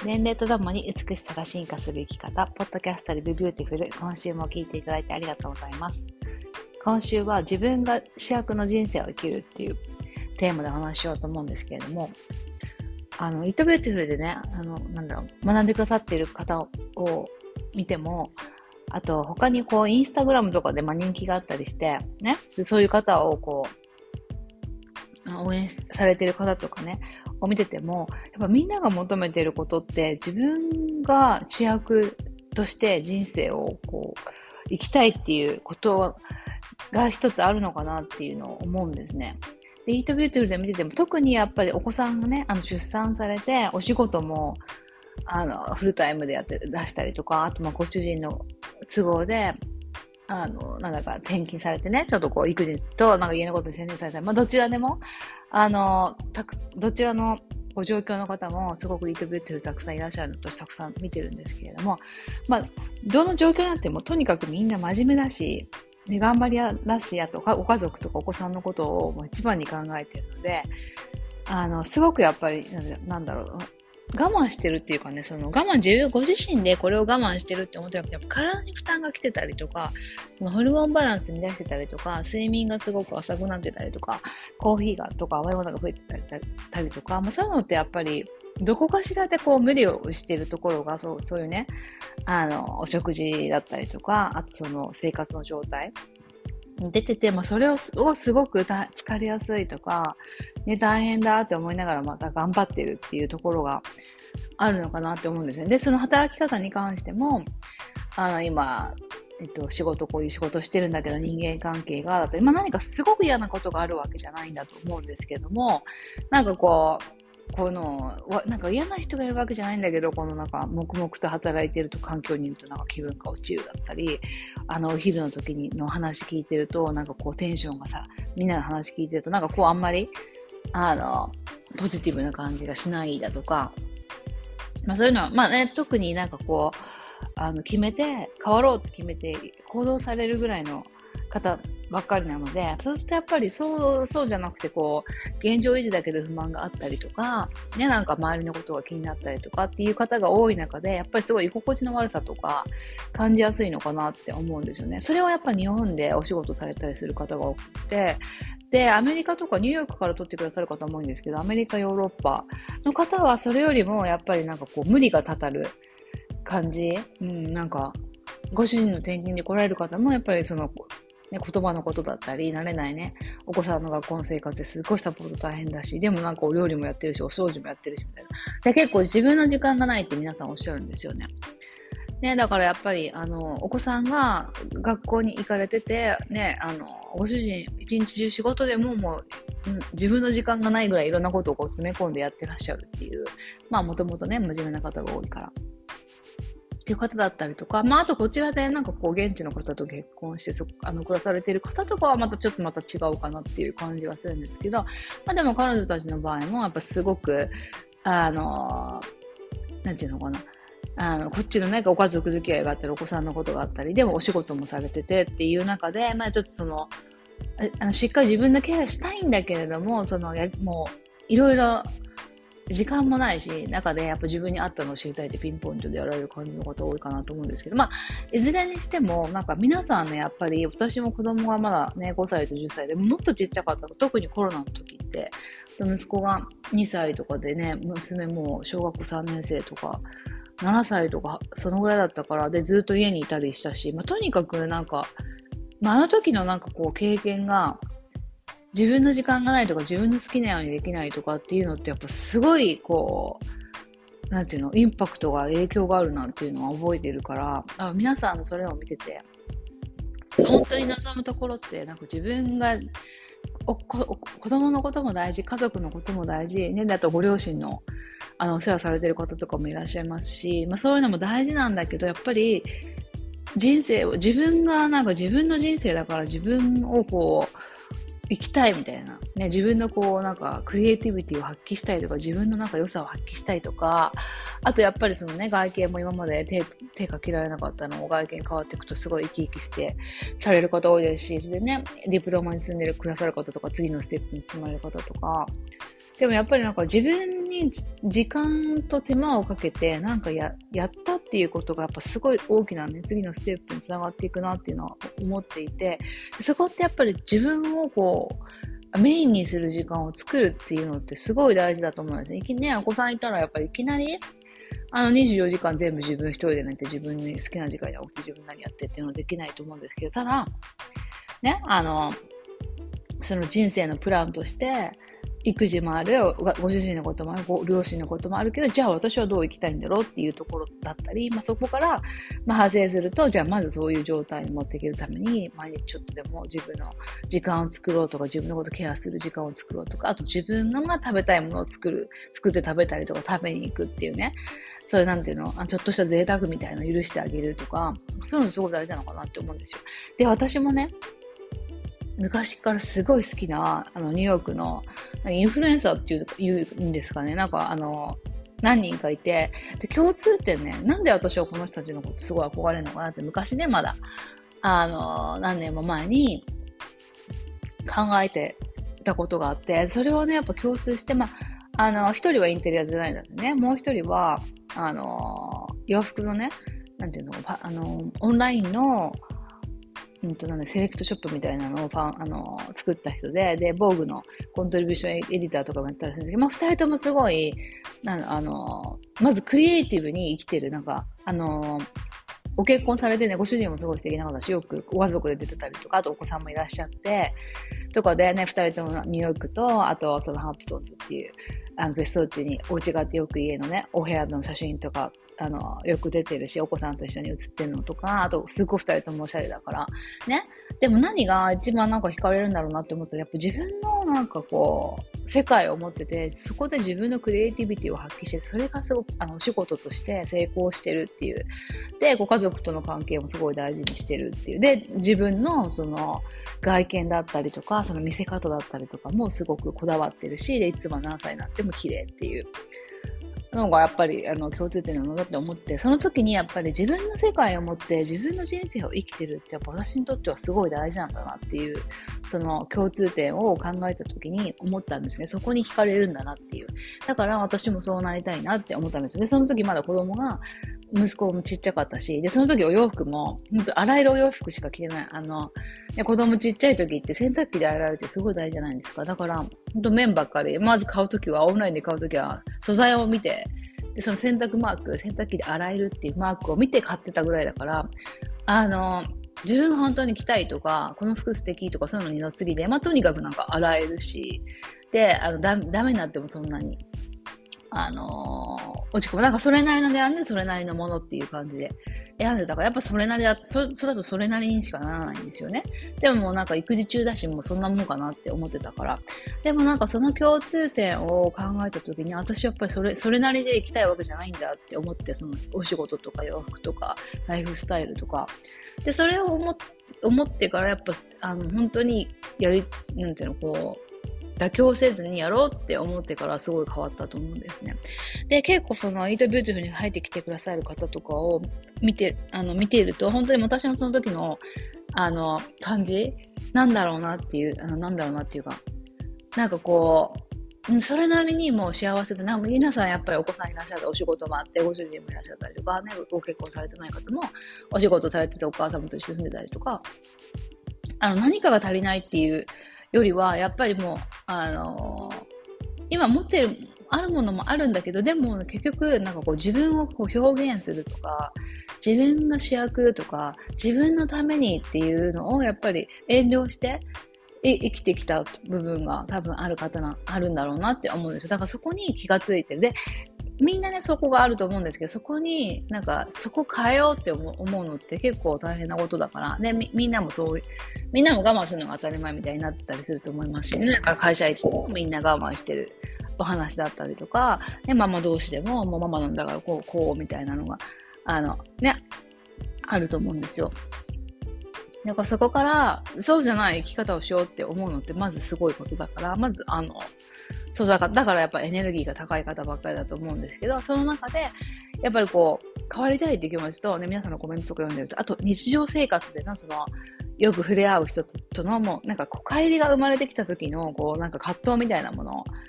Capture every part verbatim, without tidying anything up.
年齢とともに美しさが進化する生き方、ポッドキャストでビューティフル、今週も聞いていただいてありがとうございます。今週は自分が主役の人生を生きるっていうテーマでお話ししようと思うんですけれども、あの、イットビューティフルでね、あの、なんだろう、学んでくださっている方を見ても、あと他にこう、インスタグラムとかでまあ人気があったりして、ね、そういう方をこう、応援されている方とかね、を見てても、やっぱみんなが求めていることって自分が主役として人生をこう生きたいっていうことが一つあるのかなっていうのを思うんですね。で、イートビューティフルで見てても特にやっぱりお子さんがね、あの出産されてお仕事もあのフルタイムでやって出したりとか、あとまあご主人の都合であの、なんだか転勤されてね、ちょっとこう育児となんか家のことに専念されたり、まあどちらでも、あの、たく、どちらのご状況の方もすごくイートビューティフルたくさんいらっしゃるのとたくさん見てるんですけれども、まあ、どの状況になってもとにかくみんな真面目だし、ね、頑張り屋だし、あとご家族とかお子さんのことをもう一番に考えているので、あの、すごくやっぱり、なんだろう、我慢してるっていうかね、その我慢自分、ご自身でこれを我慢してるって思ってなくて、やっぱ体に負担が来てたりとか、ホルモンバランス乱してたりとか、睡眠がすごく浅くなってたりとか、コーヒーがとか甘いものが増えてたりとか、まあ、そういうのってやっぱり、どこかしらでこう無理をしてるところが、そう、そういうね、あの、お食事だったりとか、あとその生活の状態。出てて、まあ、それをすごく疲れやすいとか、ね、大変だって思いながらまた頑張ってるっていうところがあるのかなって思うんですね。で、その働き方に関しても、あの、今、えっと、仕事、こういう仕事してるんだけど人間関係が、だってまあ、何かすごく嫌なことがあるわけじゃないんだと思うんですけども、なんかこう、この、なんか嫌な人がいるわけじゃないんだけど、このなんか黙々と働いてると環境にいるとなんか気分が落ちるだったり、あのお昼の時にの話聞いてるとなんかこうテンションがさ、みんなの話聞いてるとなんかこうあんまり、あの、ポジティブな感じがしないだとか、まあそういうのは、まあね、特になんかこう、あの決めて、変わろうって決めて行動されるぐらいの方ばっかりなので、そうするとやっぱりそう、そうじゃなくてこう、現状維持だけど不満があったりとか、ね、なんか周りのことが気になったりとかっていう方が多い中で、やっぱりすごい居心地の悪さとか感じやすいのかなって思うんですよね。それはやっぱ日本でお仕事されたりする方が多くて、で、アメリカとかニューヨークから取ってくださる方も多いんですけど、アメリカ、ヨーロッパの方はそれよりもやっぱりなんかこう無理がたたる感じ、うん、なんか、ご主人の転勤で来られる方もやっぱりその、ね、言葉のことだったり、慣れないね、お子さんの学校の生活ですごいサポート大変だし、でもなんかお料理もやってるし、お掃除もやってるし、みたいな。で、結構自分の時間がないって皆さんおっしゃるんですよね。ね、だからやっぱり、あの、お子さんが学校に行かれてて、ね、あの、ご主人、一日中仕事でももう、うん、自分の時間がないぐらいいろんなことをこう詰め込んでやってらっしゃるっていう、まあもともとね、真面目な方が多いから。っていう方だったりとか、まあ、あとこちらでなんかこう現地の方と結婚してそあの暮らされている方とかはまたちょっとまた違うかなっていう感じがするんですけど、まあでも彼女たちの場合もやっぱすごく、あの、なんていうのかな、あの、こっちのね、ご家族付き合いがあったり、お子さんのことがあったり、でもお仕事もされててっていう中で、まあちょっとその、あのしっかり自分のケアしたいんだけれども、そのや、もう、いろいろ、時間もないし、中でやっぱ自分に合ったのを知りたいってピンポイントでやられる感じの方多いかなと思うんですけど、まあ、いずれにしても、なんか皆さんね、やっぱり私も子供がまだね、ごさいとじゅっさいで、もっとちっちゃかったの、特にコロナの時って、息子がにさいとかでね、娘も小学校さんねん生とか、ななさいとか、そのぐらいだったから、で、ずっと家にいたりしたし、まあ、とにかくなんか、まあ、あの時のなんかこう経験が、自分の時間がないとか自分の好きなようにできないとかっていうのってやっぱすごいこうなんていうのインパクトが影響があるなっていうのは覚えてるからあ皆さんそれを見てて本当に望むところってなんか自分がおこお子供のことも大事家族のことも大事ねだとご両親のあのお世話されてる方とかもいらっしゃいますし、まあ、そういうのも大事なんだけどやっぱり人生を自分がなんか自分の人生だから自分をこう生きたいみたいな、ね、自分のこうなんかクリエイティビティを発揮したいとか自分のなんか良さを発揮したいとかあとやっぱりそのね外見も今まで 手, 手かけられなかったのを外見変わっていくとすごい生き生きしてされる方多いですしそれでねディプロマに住んでるくださる方とか次のステップに進まれる方とかでもやっぱりなんか自分に時間と手間をかけてなんかや、やったっていうことがやっぱすごい大きなね、次のステップにつながっていくなっていうのは思っていて、そこってやっぱり自分をこう、メインにする時間を作るっていうのってすごい大事だと思うんですね。いきね、お子さんいたらやっぱりいきなり、あのにじゅうよじかん全部自分一人で寝て自分に好きな時間に起きて自分何やってっていうのはできないと思うんですけど、ただ、ね、あの、その人生のプランとして、育児もある、ご主人のこともある、ご両親のこともあるけど、じゃあ私はどう生きたいんだろうっていうところだったり、まあ、そこから、まあ、派生すると、じゃあまずそういう状態に持っていけるために、毎日ちょっとでも自分の時間を作ろうとか、自分のことをケアする時間を作ろうとか、あと自分が食べたいものを作る、作って食べたりとか食べに行くっていうね、そういうなんていうの、ちょっとした贅沢みたいなのを許してあげるとか、そういうのすごい大事なのかなって思うんですよ。で、私もね、昔からすごい好きな、あの、ニューヨークの、インフルエンサーっていう、言うんですかね。なんか、あの、何人かいて、で、共通点ね、なんで私はこの人たちのことすごい憧れるのかなって、昔ね、まだ、あの、何年も前に考えてたことがあって、それをね、やっぱ共通して、まあ、あの、一人はインテリアデザイナーでね、もう一人は、あの、洋服のね、なんていうの、あの、オンラインの、うんとなんでセレクトショップみたいなのをファンあの作った人で、で、防具のコントリビューションエディターとかもやったりするんですけど、まあ、二人ともすごい、なあの、まずクリエイティブに生きてる、なんか、あの、ご結婚されてね、ご主人もすごい素敵な方だし、よくご家族で出てたりとか、あとお子さんもいらっしゃって、とかでね、二人ともニューヨークと、あとそのハンプトンズっていう、あの別荘地にお家があってよく家のね、お部屋の写真とか、あの、よく出てるし、お子さんと一緒に写ってるのとか、あと、すごい二人ともおしゃれだから、ね。でも何が一番なんか惹かれるんだろうなって思ったら、やっぱ自分のなんかこう、世界を持ってて、そこで自分のクリエイティビティを発揮して、それがすごく、あの、お仕事として成功してるっていう。で、ご家族との関係もすごい大事にしてるっていう。で、自分のその、外見だったりとか、その見せ方だったりとかもすごくこだわってるし、で、いつも何歳になっても綺麗っていう。のがやっぱりあの共通点なのだって思って、その時にやっぱり自分の世界を持って自分の人生を生きてるってやっぱ私にとってはすごい大事なんだなっていう、その共通点を考えた時に思ったんですね。そこに惹かれるんだなっていう。だから私もそうなりたいなって思ったんですよ。で、その時まだ子供が、息子もちっちゃかったし、で、その時お洋服も、ほんと洗えるお洋服しか着てない。あの、子供ちっちゃい時って洗濯機で洗えるってすごい大事じゃないですか。だから、ほんと麺ばっかり、まず買う時は、オンラインで買う時は、素材を見て、で、その洗濯マーク、洗濯機で洗えるっていうマークを見て買ってたぐらいだから、あの、自分が本当に着たいとか、この服素敵とかそういうのにの次で、まあ、とにかくなんか洗えるし、で、あの、だ、ダメになってもそんなに、あのー、落ち込む。なんかそれなりの値段でそれなりのものっていう感じで選んでたから、やっぱそれなりだ、そ、それだとそれなりにしかならないんですよね。でももうなんか育児中だし、もうそんなもんかなって思ってたから。でもなんかその共通点を考えた時に、私やっぱりそれ、それなりで生きたいわけじゃないんだって思って、そのお仕事とか洋服とか、ライフスタイルとか。で、それを思っ、思ってからやっぱ、あの、本当にやり、なんていうの、こう、妥協せずにやろうって思ってからすごい変わったと思うんですね。で、結構その、イートビューティフルに入ってきてくださる方とかを見て、あの、見ていると、本当に私のその時の、あの、感じなんだろうなっていう、あの、なんだろうなっていうか、なんかこう、それなりにもう幸せで、なんか皆さんやっぱりお子さんいらっしゃって、お仕事もあって、ご主人もいらっしゃったりとか、ね、ご結婚されてない方も、お仕事されててお母様と一緒に住んでたりとか、あの、何かが足りないっていう、よりは、やっぱりもう、あのー、今持ってる、あるものもあるんだけど、でも結局、なんかこう自分をこう表現するとか、自分が主役とか、自分のためにっていうのをやっぱり遠慮して、生きてきた部分が多分ある方な、あるんだろうなって思うんですよ。だからそこに気がついてる。で、みんなね、そこがあると思うんですけど、そこに、なんか、そこ変えようって思うのって結構大変なことだから、ね、み、みんなもそういう、みんなも我慢するのが当たり前みたいになってたりすると思いますし、ね、なんか会社行ってもみんな我慢してるお話だったりとか、ね、ママ同士でも、もうママなんだからこう、こう、みたいなのが、あの、ね、あると思うんですよ。だからそこから、そうじゃない生き方をしようって思うのって、まずすごいことだから、まず、あの、そうだから、だからやっぱエネルギーが高い方ばっかりだと思うんですけど、その中で、やっぱりこう、変わりたいっていう気持ちと、ね、皆さんのコメントとか読んでると、あと日常生活での、その、よく触れ合う人との、もう、なんか、こう、乖離が生まれてきた時の、こう、なんか葛藤みたいなもの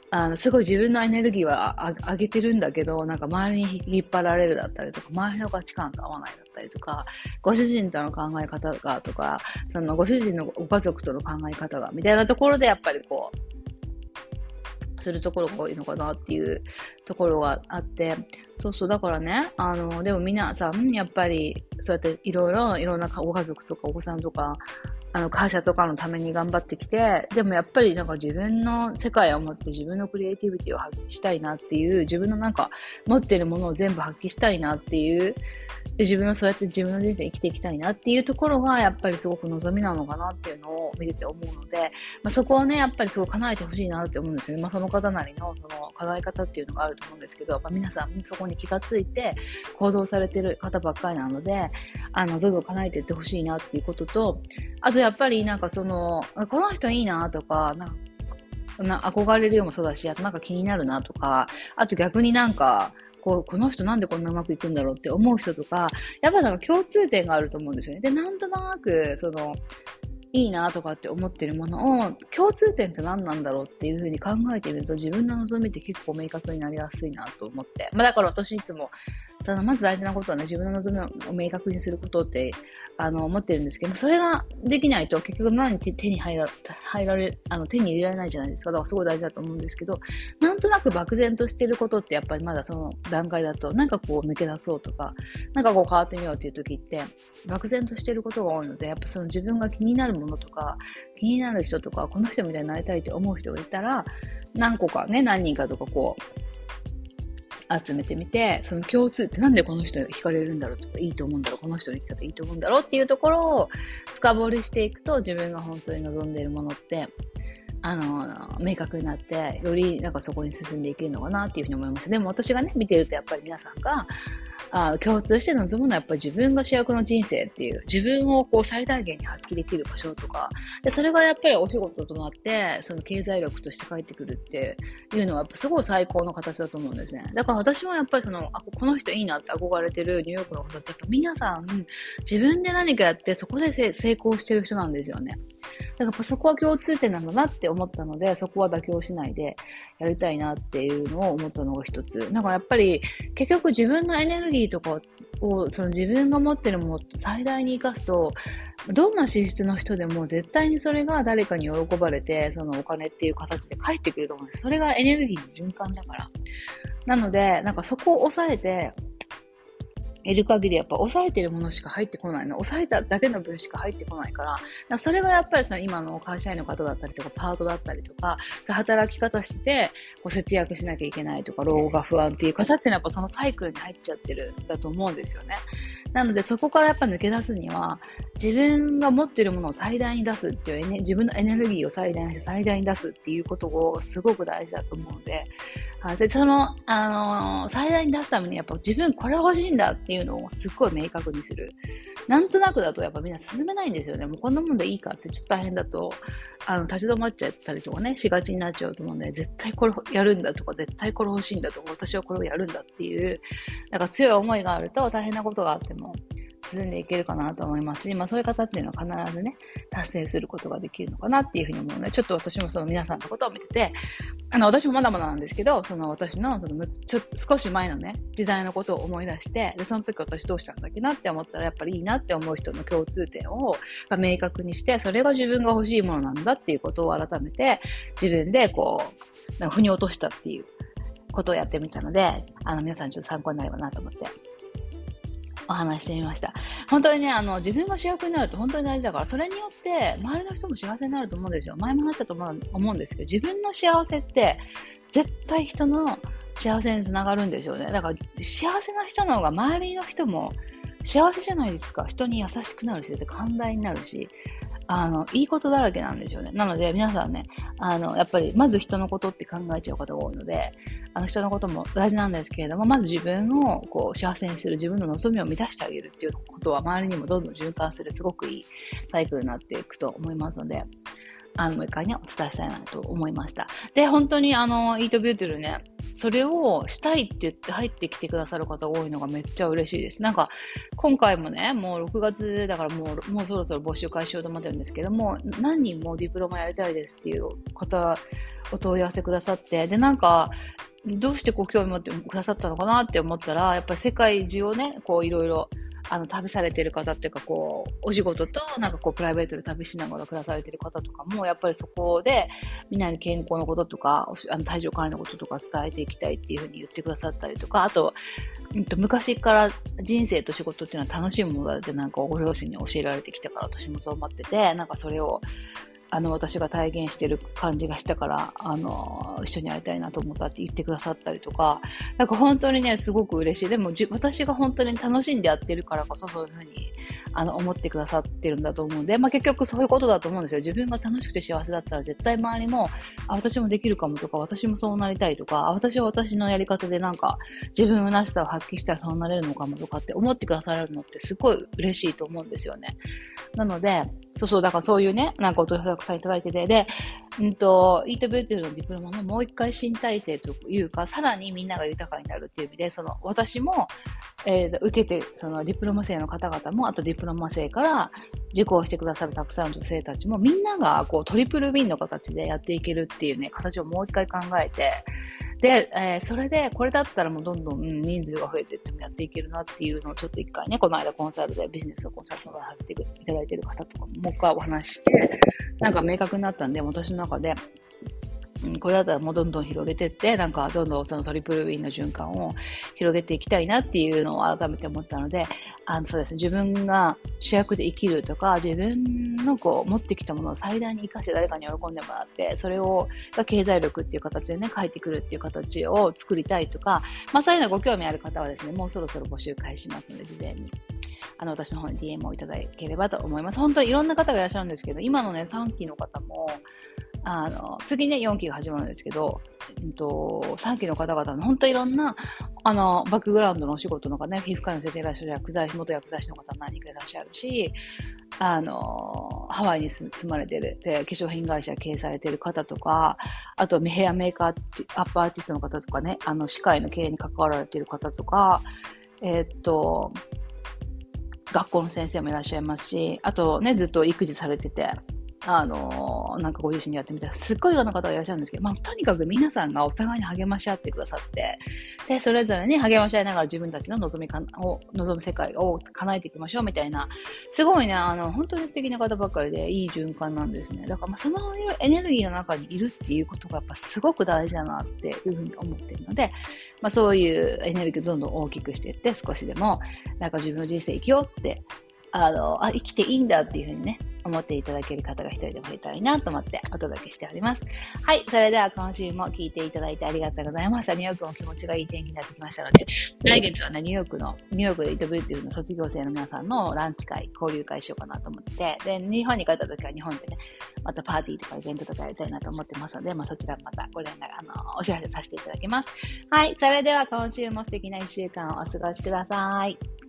あの、すごい自分のエネルギーはあ上げてるんだけど、なんか周りに引っ張られるだったりとか、周りの価値観と合わないだったりとか、ご主人との考え方がとか、そのご主人のご家族との考え方が、みたいなところでやっぱりこう、するところが多いのかなっていうところがあって、そうそう、だからね、あの、でも皆さん、やっぱり、そうやっていろいろ、いろんなご家族とかお子さんとか、あの会社とかのために頑張ってきて、でもやっぱりなんか自分の世界を持って自分のクリエイティビティを発揮したいなっていう、自分のなんか持っているものを全部発揮したいなっていう、で自分のそうやって自分の人生生きていきたいなっていうところがやっぱりすごく望みなのかなっていうのを見てて思うので、まあ、そこをね、やっぱりすごく叶えてほしいなって思うんですよね。まあ、その方なりのその叶え方っていうのがあると思うんですけど、まあ、皆さんそこに気がついて行動されてる方ばっかりなので、あの、どんどん叶えていってほしいなっていうことと、あとやっぱりなんかその、この人いいなとか、なんかな憧れるようもそうだし、あとなんか気になるなとか、あと逆になんか、こう、この人なんでこんなうまくいくんだろうって思う人とか、やっぱなんか共通点があると思うんですよね。で、なんとなく、その、いいなとかって思ってるものを、共通点って何なんだろうっていうふうに考えてみると、自分の望みって結構明確になりやすいなと思って。まあだから私いつも、そのまず大事なことはね、自分の望みを明確にすることって、あの、思ってるんですけど、それができないと結局何手手に入ら、入られ、あの、手に入れられないじゃないですか。だからすごい大事だと思うんですけど、なんとなく漠然としてることってやっぱりまだその段階だと、なんかこう抜け出そうとか、なんかこう変わってみようっていう時って、漠然としてることが多いので、やっぱその自分が気になるものとか、気になる人とか、この人みたいになりたいって思う人がいたら、何個かね、何人かとかこう、集めてみて、その共通ってなんでこの人に惹かれるんだろうとか、いいと思うんだろう、この人の生き方いいと思うんだろうっていうところを深掘りしていくと、自分が本当に望んでいるものって、あの、明確になって、よりなんかそこに進んでいけるのかなっていうふうに思いました。でも私がね、見てるとやっぱり皆さんが、あ共通して望むのはやっぱり自分が主役の人生っていう、自分をこう最大限に発揮できる場所とか、で、それがやっぱりお仕事となって、その経済力として返ってくるっていうのはやっぱすごい最高の形だと思うんですね。だから私もやっぱりその、あ、この人いいなって憧れてるニューヨークの方ってやっぱ皆さん自分で何かやってそこで成功してる人なんですよね。だからそこは共通点なんだなって思ったので、そこは妥協しないでやりたいなっていうのを思ったのが一つ。なんかやっぱり結局自分のエネルギーとかをその自分が持ってるものを最大に活かすと、どんな資質の人でも絶対にそれが誰かに喜ばれて、そのお金っていう形で返ってくると思うんです。それがエネルギーの循環だから。なので、なんかそこを抑えて、いる限りやっぱ抑えてるものしか入ってこないの。抑えただけの分しか入ってこないから、だからそれがやっぱりその今の会社員の方だったりとか、パートだったりとか、働き方してて、こう節約しなきゃいけないとか、老後が不安っていう方っていうのはやっぱそのサイクルに入っちゃってるんだと思うんですよね。なのでそこからやっぱ抜け出すには、自分が持ってるものを最大に出すっていう、ね、自分のエネルギーを最大にして最大に出すっていうことをすごく大事だと思うので、で、その、あのー、最大に出すためにやっぱ自分これ欲しいんだっていうのをすっごい明確にする。なんとなくだとやっぱみんな進めないんですよね。もうこんなもんでいいかってちょっと大変だと、あの、立ち止まっちゃったりとかね、しがちになっちゃうと思うんで、絶対これやるんだとか、絶対これ欲しいんだとか、私はこれをやるんだっていう、なんか強い思いがあると大変なことがあっても、進んでいけるかなと思いますし、まあそういう方っていうのは必ずね、達成することができるのかなっていうふうに思うので、ちょっと私もその皆さんのことを見てて、あの、私もまだまだなんですけど、その私の、そのちょ少し前のね、時代のことを思い出して、で、その時私どうしたんだっけなって思ったら、やっぱりいいなって思う人の共通点を明確にして、それが自分が欲しいものなんだっていうことを改めて、自分でこう、なんか腑に落としたっていうことをやってみたので、あの、皆さんちょっと参考になればなと思って。お話してみました。本当にね、あの、自分が主役になると本当に大事だから、それによって周りの人も幸せになると思うんですよ。前も話したと思うんですけど、自分の幸せって絶対人の幸せにつながるんですよね。だから幸せな人の方が周りの人も幸せじゃないですか。人に優しくなるし、寛大になるし、あの、いいことだらけなんですよね。なので、皆さんね、あの、やっぱり、まず人のことって考えちゃう方が多いので、あの、人のことも大事なんですけれども、まず自分を、こう、幸せにする、自分の望みを満たしてあげるっていうことは、周りにもどんどん循環する、すごくいいサイクルになっていくと思いますので、あの、もう一回ね、お伝えしたいなと思いました。で、本当に、あの、イートビューティルね、 それをしたいって言って入ってきてくださる方が多いのがめっちゃ嬉しいです。なんか、今回もね、もうろくがつだからもう、もうそろそろ募集開始しようと思ってるんですけども、何人もディプロマやりたいですっていう方、お問い合わせくださって、で、なんか、どうしてこう興味持ってくださったのかなって思ったら、やっぱり世界中をね、こういろいろ、あの、旅されてる方っていうか、こう、お仕事と、なんかこう、プライベートで旅しながら暮らされてる方とかも、やっぱりそこで、みんなに健康のこととか、あの体重管理のこととか伝えていきたいっていうふうに言ってくださったりとか、あと、うんと、昔から人生と仕事っていうのは楽しいものだってなんかご両親に教えられてきたから、私もそう思ってて、なんかそれを、あの、私が体現してる感じがしたから、あの、一緒にやりたいなと思ったって言ってくださったりとか、なんか本当にね、すごく嬉しい。でも、じ私が本当に楽しんでやってるからこそ、そういうふうに、あの、思ってくださってるんだと思うんで、まあ結局そういうことだと思うんですよ。自分が楽しくて幸せだったら絶対周りも、あ、私もできるかもとか、私もそうなりたいとか、あ、私は私のやり方でなんか、自分らしさを発揮したらそうなれるのかもとかって思ってくださるのってすごい嬉しいと思うんですよね。なので、そうそう、だからそういうね、なんかお問い合わせたくさんいただいてて、で、うんと、イートビューティフルのディプロマももう一回新体制というか、さらにみんなが豊かになるっていう意味で、その、私も、えー、受けて、そのディプロマ生の方々も、あとディプロマ生から受講してくださるたくさんの女性たちも、みんながこうトリプルウィンの形でやっていけるっていうね、形をもう一回考えて、で、えー、それで、これだったらもうどんどん、うん、人数が増えていってもやっていけるなっていうのをちょっと一回ね、この間コンサルでビジネスをコンサルさせていただいている方とかももう一回お話しして、なんか明確になったんで、私の中で、うん、これだったらもうどんどん広げていって、なんかどんどんそのトリプルウィンの循環を広げていきたいなっていうのを改めて思ったので、あのそうですね、自分が主役で生きるとか、自分のこう持ってきたものを最大に生かして誰かに喜んでもらって、それをが経済力っていう形でね、返ってくるっていう形を作りたいとか、まあそういうのご興味ある方はですね、もうそろそろ募集開始しますので、事前に。あの、私の方に ディーエム をいただければと思います。本当にいろんな方がいらっしゃるんですけど、今のね、さんきの方も、あの、次ね、よんきが始まるんですけど、うんと、さんきの方々の本当いろんな、あの、バックグラウンドのお仕事の方ね、皮膚科の先生いらっしゃる、薬剤師、元薬剤師の方何人かいらっしゃるし、あの、ハワイに住まれてる、で化粧品会社経営されてる方とか、あとヘアメーカー、アップアーティストの方とかね、あの、歯科医の経営に関わられている方とか、えーっと、学校の先生もいらっしゃいますし、あとね、ずっと育児されてて、あのー、なんかご自身でやってみたら、すっごいいろんな方がいらっしゃるんですけど、まあ、とにかく皆さんがお互いに励まし合ってくださって、で、それぞれに励まし合いながら自分たちの望みかを、望む世界を叶えていきましょうみたいな、すごいね、あの、本当に素敵な方ばっかりで、いい循環なんですね。だから、まあ、そのエネルギーの中にいるっていうことがやっぱすごく大事だなっていうふうに思っているので、まあ、そういうエネルギーをどんどん大きくしていって、少しでも、なんか自分の人生生きようって、あの、あ、生きていいんだっていうふうにね、思っていただける方が一人でも増えたらいいなと思ってお届けしております。はい。それでは今週も聞いていただいてありがとうございました。ニューヨークも気持ちがいい天気になってきましたので、来月はね、ニューヨークの、ニューヨークでイートビューティフルの卒業生の皆さんのランチ会、交流会しようかなと思って、で、日本に帰った時は日本でね、またパーティーとかイベントとかやりたいなと思ってますので、まあそちらもまたご連絡、あの、お知らせさせていただきます。はい。それでは今週も素敵ないっしゅうかんをお過ごしください。